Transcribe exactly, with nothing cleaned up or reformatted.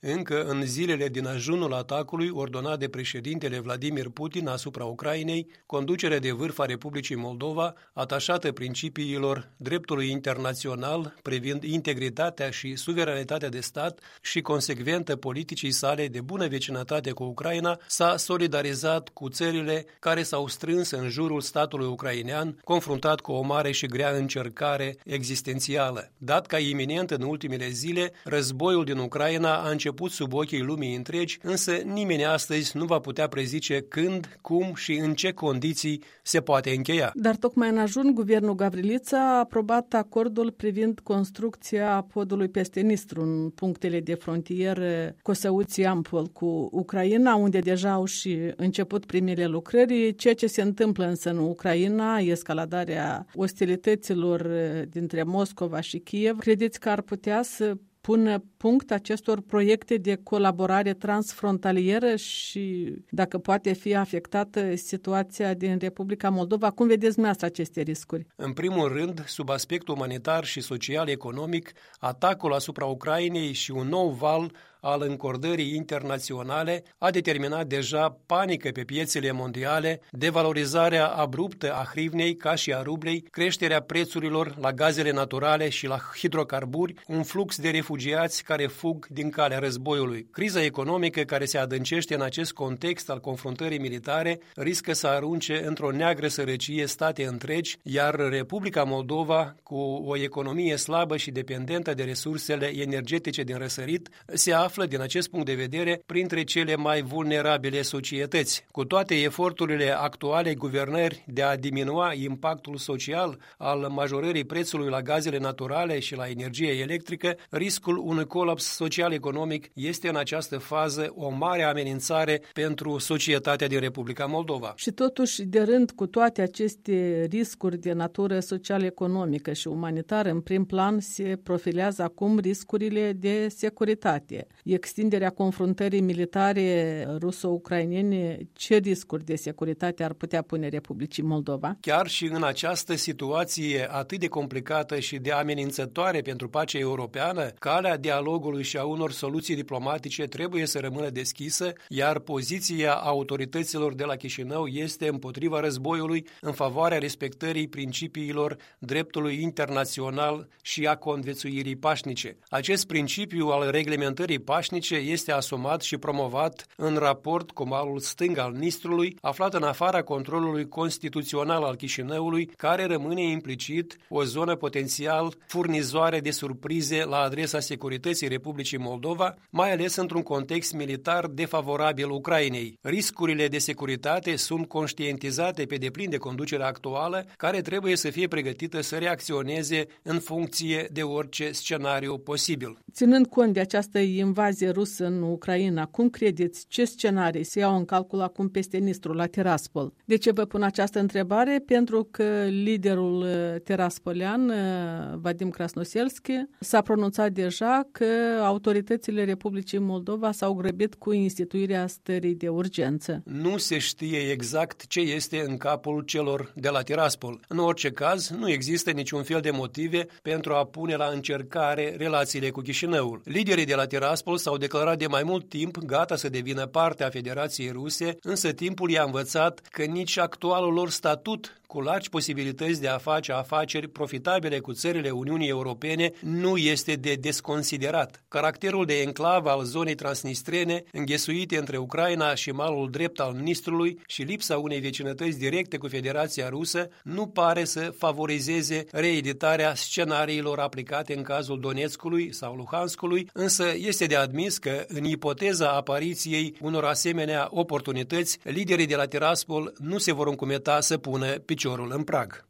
încă în zilele din ajunul atacului ordonat de președintele Vladimir Putin asupra Ucrainei, conducerea de vârf a Republicii Moldova, atașată principiilor dreptului internațional privind integritatea și suveranitatea de stat și consecventă politicii sale de bună vecinătate cu Ucraina, s-a solidarizat cu țările care s-au strâns în jurul statului ucrainean, confruntat cu o mare și grea încercare existențială. Dat ca iminent în ultimele zile, războiul din Ucraina a început sub ochii lumii întregi, însă nimeni astăzi nu va putea prezice când, cum și în ce condiții se poate încheia. Dar tocmai în ajun, guvernul Gavrilița a aprobat acordul privind construcția podului peste Nistru în punctele de frontieră Cosăuți-Ampol cu Ucraina, unde deja au și început primele lucrări. Ceea ce se întâmplă însă în Ucraina, escaladarea ostilităților dintre Moscova și Kiev, credeți că ar putea să pună punct acestor proiecte de colaborare transfrontalieră și dacă poate fi afectată situația din Republica Moldova? Cum vedeți dumneavoastră aceste riscuri? În primul rând, sub aspect umanitar și social-economic, atacul asupra Ucrainei și un nou val al încordării internaționale a determinat deja panică pe piețele mondiale, devalorizarea abruptă a hrivnei ca și a rublei, creșterea prețurilor la gazele naturale și la hidrocarburi, un flux de refugiați care fug din calea războiului. Criza economică care se adâncește în acest context al confruntării militare riscă să arunce într-o neagră sărăcie state întregi, iar Republica Moldova, cu o economie slabă și dependentă de resursele energetice din răsărit, se află din acest punct de vedere printre cele mai vulnerabile societăți. Cu toate eforturile actuale guvernări de a diminua impactul social al majorării prețului la gazele naturale și la energie electrică, riscul unui colaps social-economic este în această fază o mare amenințare pentru societatea din Republica Moldova. Și totuși, de rând cu toate aceste riscuri de natură social-economică și umanitară, în prim plan se profilează acum riscurile de securitate. Extinderea confruntării militare ruso-ucrainene, ce riscuri de securitate ar putea pune Republicii Moldova? Chiar și în această situație atât de complicată și de amenințătoare pentru pacea europeană, calea dialogului și a unor soluții diplomatice trebuie să rămână deschisă, iar poziția autorităților de la Chișinău este împotriva războiului, în favoarea respectării principiilor dreptului internațional și a conviețuirii pașnice. Acest principiu al reglementării pașnice este asumat și promovat în raport cu malul stâng al Nistrului, aflat în afara controlului constituțional al Chișinăului, care rămâne implicit o zonă potențial furnizoare de surprize la adresa securității Republicii Moldova, mai ales într-un context militar defavorabil Ucrainei. Riscurile de securitate sunt conștientizate pe deplin de conducerea actuală, care trebuie să fie pregătită să reacționeze în funcție de orice scenariu posibil. Ținând cont de această invazie rusă în Ucraina, cum credeți ce scenarii se iau în calcul acum peste Nistru, la Tiraspol? De ce vă pun această întrebare? Pentru că liderul teraspolian, Vadim Krasnoselski, s-a pronunțat deja că autoritățile Republicii Moldova s-au grăbit cu instituirea stării de urgență. Nu se știe exact ce este în capul celor de la Tiraspol. În orice caz, nu există niciun fel de motive pentru a pune la încercare relațiile cu Chișinăul. Liderii de la Tiraspol s-au declarat de mai mult timp gata să devină parte a Federației Ruse, însă timpul i-a învățat că nici actualul lor statut, cu largi posibilități de a face afaceri profitabile cu țările Uniunii Europene, nu este de desconsiderat. Caracterul de enclavă al zonei transnistrene, înghesuite între Ucraina și malul drept al Nistrului și lipsa unei vecinătăți directe cu Federația Rusă, nu pare să favorizeze reeditarea scenariilor aplicate în cazul Donetskului sau Luhanskului, însă este de admis că, în ipoteza apariției unor asemenea oportunități, liderii de la Tiraspol nu se vor încumeta să pună piciorul în prag.